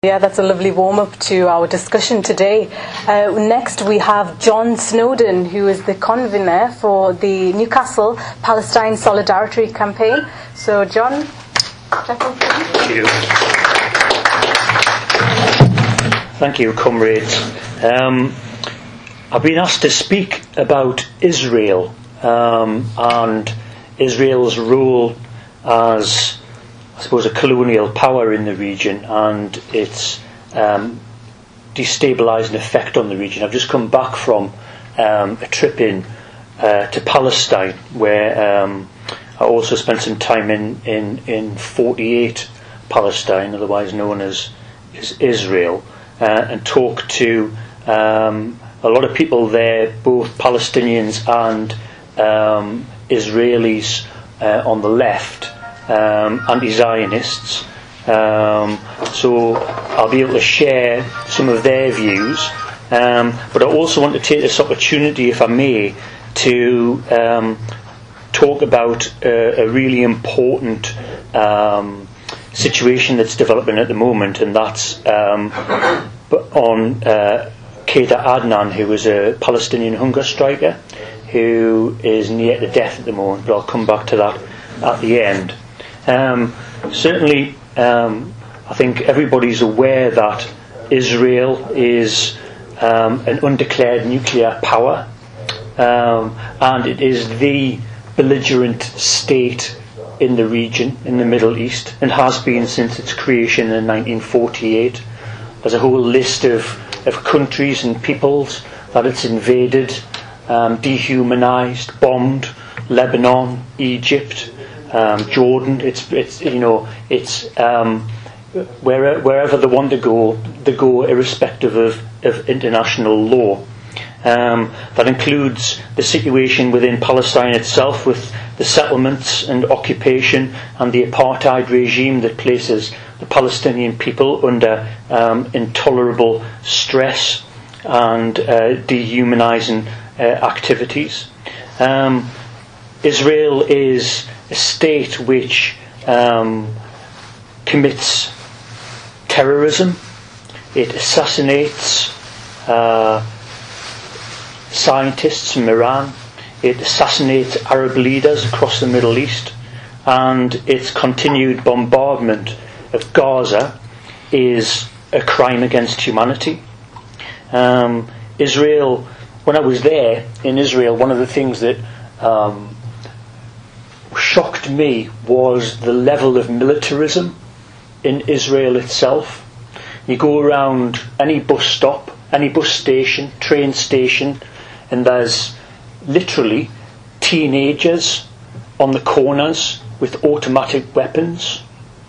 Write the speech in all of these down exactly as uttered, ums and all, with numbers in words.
Yeah, that's a lovely warm-up to our discussion today. Uh, next we have John Snowden, who is the convener for the Newcastle Palestine Solidarity Campaign. So John, step up, please. Thank you. Thank you, comrades. Um, I've been asked to speak about Israel um, and Israel's role as, I suppose, a colonial power in the region and its um, destabilising effect on the region. I've just come back from um, a trip in uh, to Palestine, where um, I also spent some time in, in, in forty-eight Palestine, otherwise known as, as Israel, uh, and talked to um, a lot of people there, both Palestinians and um, Israelis uh, on the left. Um, anti-Zionists, um, so I'll be able to share some of their views, um, but I also want to take this opportunity, if I may, to um, talk about a, a really important um, situation that's developing at the moment, and that's um, on uh, Khader Adnan, who is a Palestinian hunger striker who is near to death at the moment, but I'll come back to that at the end. Um, certainly, um, I think everybody's aware that Israel is um, an undeclared nuclear power, um, and it is the belligerent state in the region, in the Middle East, and has been since its creation in nineteen forty-eight. There's a whole list of, of countries and peoples that it's invaded, um, dehumanised, bombed: Lebanon, Egypt, Um, Jordan. It's it's you know it's um, where, wherever they want to go, they go irrespective of, of international law. Um, that includes the situation within Palestine itself, with the settlements and occupation and the apartheid regime that places the Palestinian people under um, intolerable stress and uh, dehumanising uh, activities. Um, Israel is a state which um, commits terrorism. It assassinates uh, scientists from Iran. It assassinates Arab leaders across the Middle East, and its continued bombardment of Gaza is a crime against humanity. Um, Israel, when I was there in Israel, one of the things that um, shocked me was the level of militarism in Israel itself. You go around any bus stop, any bus station, train station, and there's literally teenagers on the corners with automatic weapons,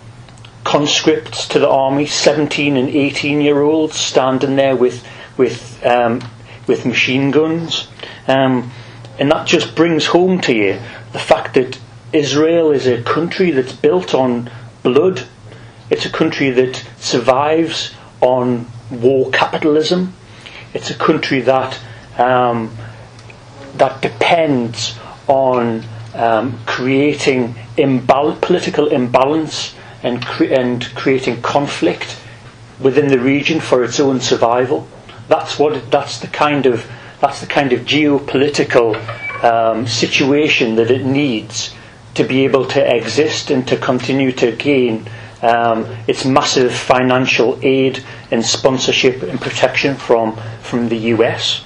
conscripts to the army, seventeen and eighteen year olds standing there with with um, with machine guns, um, and that just brings home to you the fact that Israel is a country that's built on blood. It's a country that survives on war capitalism. It's a country that um, that depends on um, creating imbal- political imbalance and cre- and creating conflict within the region for its own survival. That's what. It, that's the kind of. That's the kind of geopolitical um, situation that it needs to be able to exist and to continue to gain um, its massive financial aid and sponsorship and protection from from the U S.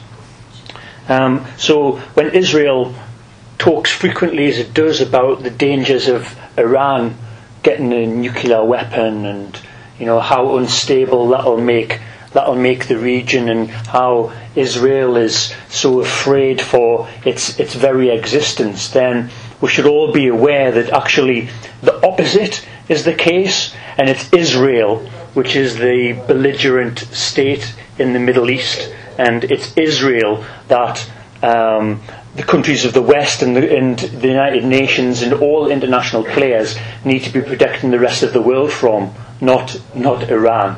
Um, so when Israel talks frequently, as it does, about the dangers of Iran getting a nuclear weapon, and you know how unstable that'll make that'll make the region, and how Israel is so afraid for its its very existence, then we should all be aware that actually the opposite is the case, and it's Israel which is the belligerent state in the Middle East, and it's Israel that um, the countries of the West and the, and the United Nations and all international players need to be protecting the rest of the world from, not not Iran.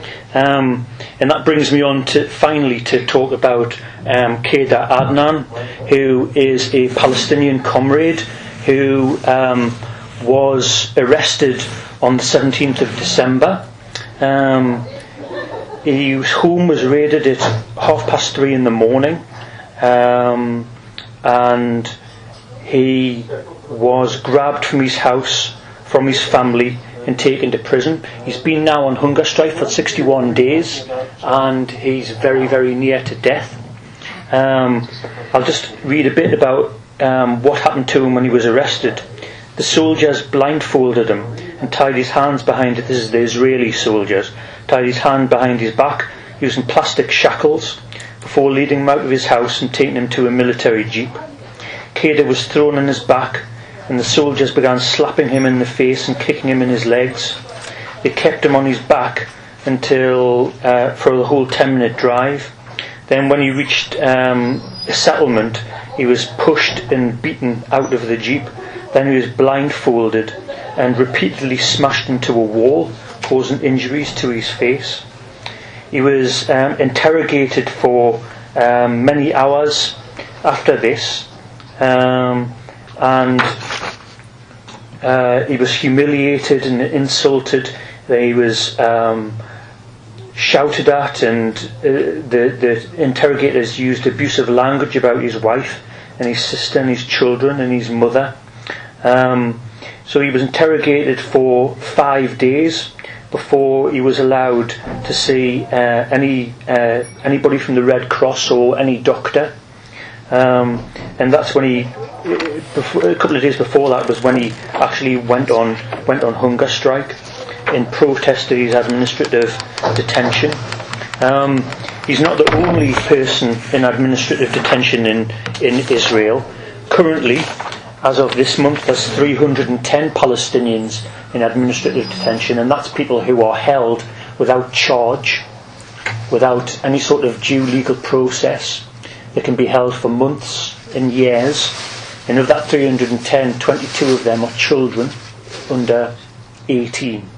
Um, and that brings me on to finally to talk about um, Khader Adnan, who is a Palestinian comrade who um, was arrested on the seventeenth of December Um, his home was raided at half past three in the morning, um, and he was grabbed from his house, from his family, and taken to prison. He's been now on hunger strike for sixty-one days, and he's very, very near to death. Um, I'll just read a bit about um, what happened to him when he was arrested. The soldiers blindfolded him and tied his hands behind, this is the Israeli soldiers, tied his hand behind his back using plastic shackles before leading him out of his house and taking him to a military jeep. Kedar was thrown on his back, and the soldiers began slapping him in the face and kicking him in his legs. They kept him on his back until uh, for the whole ten minute drive. Then when he reached um, a settlement, he was pushed and beaten out of the jeep. Then he was blindfolded and repeatedly smashed into a wall, causing injuries to his face. He was um, interrogated for um, many hours after this, um, and uh, he was humiliated and insulted. He was um, shouted at, and uh, the, the interrogators used abusive language about his wife and his sister and his children and his mother. Um, so he was interrogated for five days before he was allowed to see uh, any uh, anybody from the Red Cross or any doctor. Um, and that's when he, before, a couple of days before that, was when he actually went on went on hunger strike in protest to his administrative detention. Um, he's not the only person in administrative detention in, in Israel. Currently, as of this month, there's three hundred ten Palestinians in administrative detention, and that's people who are held without charge, without any sort of due legal process. They can be held for months and years, and of that three hundred ten, twenty-two of them are children under eighteen.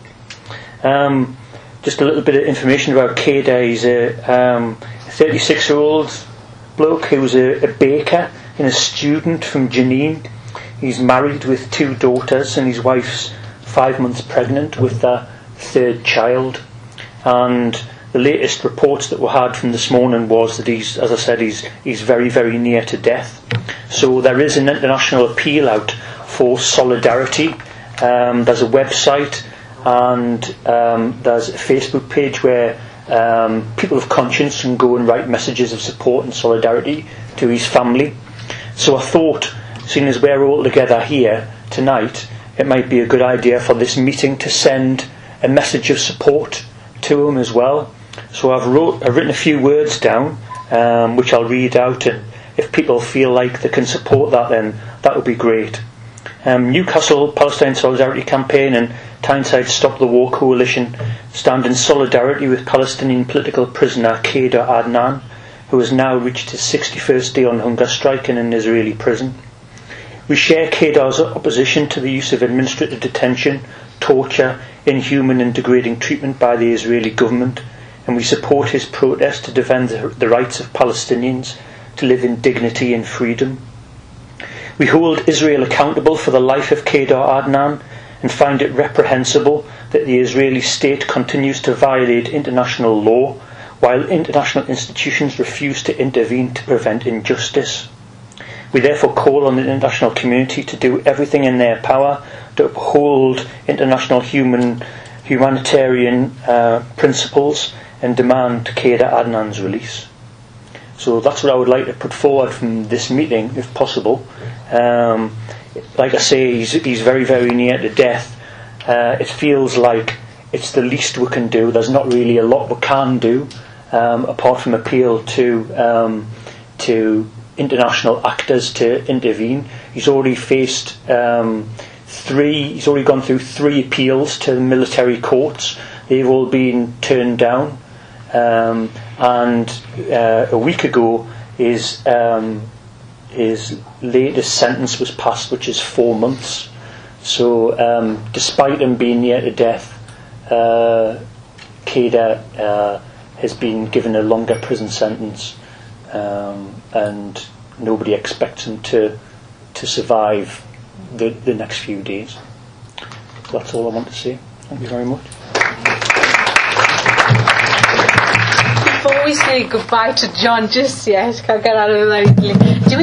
Um, just a little bit of information about Kedar. He's a um, thirty-six-year-old bloke who was a, a baker and a student from Jenin. He's married with two daughters, and his wife's five months pregnant with their third child. And the latest reports that we had from this morning was that he's, as I said, he's he's very, very near to death. So there is an international appeal out for solidarity. Um, there's a website, and um, there's a Facebook page where um, people of conscience can go and write messages of support and solidarity to his family. So I thought, seeing as we're all together here tonight, it might be a good idea for this meeting to send a message of support to him as well. So I've, wrote, I've written a few words down, um, which I'll read out, and if people feel like they can support that, then that would be great. Um, Newcastle Palestine Solidarity Campaign and Tyneside Stop the War Coalition stand in solidarity with Palestinian political prisoner Kedar Adnan, who has now reached his sixty-first day on hunger strike in an Israeli prison. We share Kedar's opposition to the use of administrative detention, torture, inhuman and degrading treatment by the Israeli government, and we support his protest to defend the rights of Palestinians to live in dignity and freedom. We hold Israel accountable for the life of Kedar Adnan and find it reprehensible that the Israeli state continues to violate international law while international institutions refuse to intervene to prevent injustice. We therefore call on the international community to do everything in their power to uphold international human humanitarian uh, principles and demand Kedar Adnan's release. So that's what I would like to put forward from this meeting, if possible. Um, like I say, he's, he's very, very near to death. Uh, it feels like it's the least we can do. There's not really a lot we can do, um, apart from appeal to um, to international actors to intervene. He's already faced um, three. He's already gone through three appeals to the military courts. They've all been turned down. Um, and uh, a week ago, his um, his latest sentence was passed, which is four months. So, um, despite him being near to death, uh, Kedar uh, has been given a longer prison sentence, um, and nobody expects him to to survive the the next few days. So that's all I want to say. Thank you very much. say goodbye to John just yet. Can't get out of it very easily. Do we